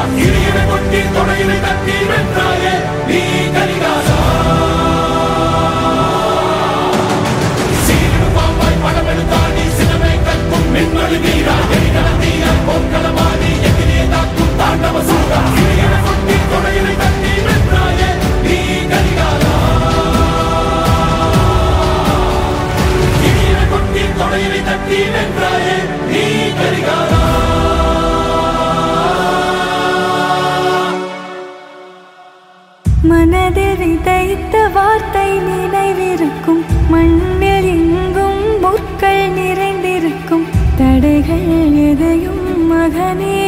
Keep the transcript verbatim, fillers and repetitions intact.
இடையில கொட்டி தொடையில தட்டி வென்றாயே நீ கரிகாலா. சீரிடு பாம்பாய் படமெடுத்தாடி சினமே கற்கும் மின்னொளி வீரா. எரிகல தீயாய் போர்க்களமாடி எதிரியை தாக்கும் தாண்டவ சூரா. இடையில கொட்டி தொடையில தட்டி வென்றாயே நீ கரிகாலா. இடையில கொட்டி தொடையில தட்டி வென்றாயே நீ கரிகாலா. மனதில் விதைத்த வார்த்தை நினைவிருக்கும். மண்ணில் எங்கும் முற்கள் நிறைந்திருக்கும். தடைகள் எதையும் மகனே